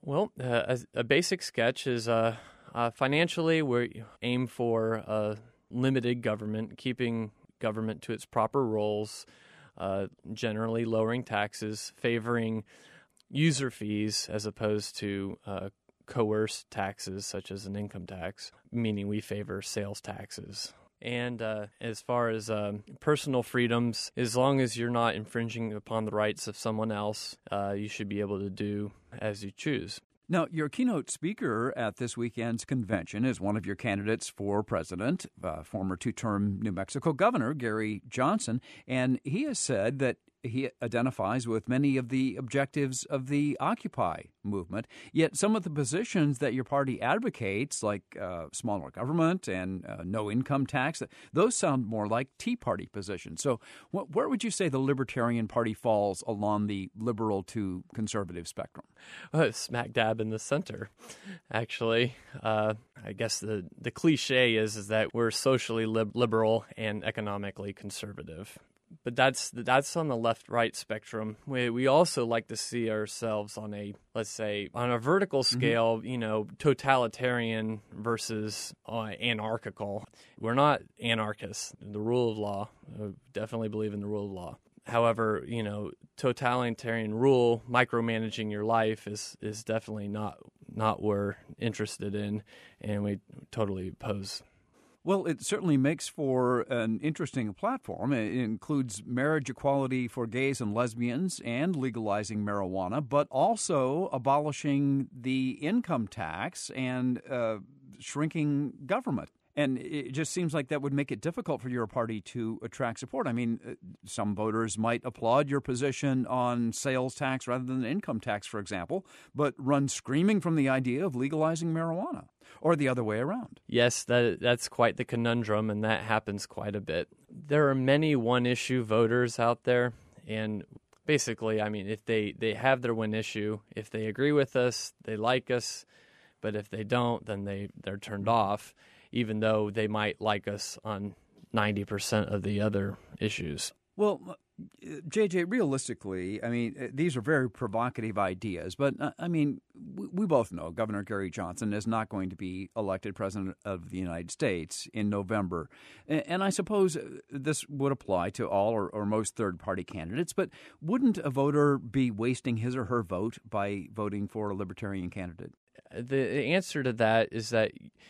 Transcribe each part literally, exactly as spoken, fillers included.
Well, uh, a, a basic sketch is uh, uh, financially we aim for uh, limited government, keeping government to its proper roles, uh, generally lowering taxes, favoring user fees as opposed to uh, coerced taxes such as an income tax, meaning we favor sales taxes. And uh, as far as uh, personal freedoms, as long as you're not infringing upon the rights of someone else, uh, you should be able to do as you choose. Now, your keynote speaker at this weekend's convention is one of your candidates for president, uh, former two-term New Mexico Governor Gary Johnson, and he has said that he identifies with many of the objectives of the Occupy movement, yet some of the positions that your party advocates, like uh, smaller government and uh, no income tax, those sound more like Tea Party positions. So wh- where would you say the Libertarian Party falls along the liberal to conservative spectrum? Well, it's smack dab in the center, actually. Uh, I guess the, the cliche is, is that we're socially lib- liberal and economically conservative. But that's that's on the left-right spectrum. We we also like to see ourselves on a, let's say, on a vertical scale, mm-hmm. you know, totalitarian versus uh, anarchical. We're not anarchists. The rule of law, I definitely believe in the rule of law. However, you know, totalitarian rule, micromanaging your life is, is definitely not not what we're interested in, and we totally oppose. Well, it certainly makes for an interesting platform. It includes marriage equality for gays and lesbians and legalizing marijuana, but also abolishing the income tax and uh, shrinking government. And it just seems like that would make it difficult for your party to attract support. I mean, some voters might applaud your position on sales tax rather than income tax, for example, but run screaming from the idea of legalizing marijuana, or the other way around. Yes, that that's quite the conundrum, and that happens quite a bit. There are many one-issue voters out there, and basically, I mean, if they, they have their one issue, if they agree with us, they like us, but if they don't, then they, they're turned off, even though they might like us on ninety percent of the other issues. Well, J J, realistically, I mean, these are very provocative ideas, but, uh, I mean, we, we both know Governor Gary Johnson is not going to be elected president of the United States in November. And, and I suppose this would apply to all or, or most third-party candidates, but wouldn't a voter be wasting his or her vote by voting for a libertarian candidate? The answer to that is that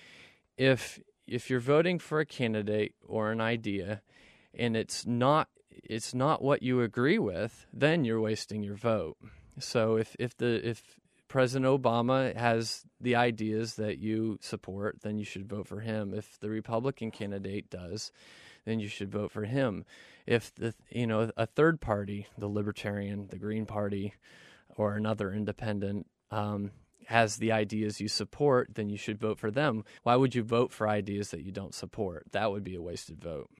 if if you're voting for a candidate or an idea and it's not it's not what you agree with, then you're wasting your vote. So if if the if President Obama has the ideas that you support, then you should vote for him. If the Republican candidate does, then you should vote for him. If the you know a third party, the Libertarian, the Green Party, or another independent um, has the ideas you support, then you should vote for them. Why would you vote for ideas that you don't support? That would be a wasted vote.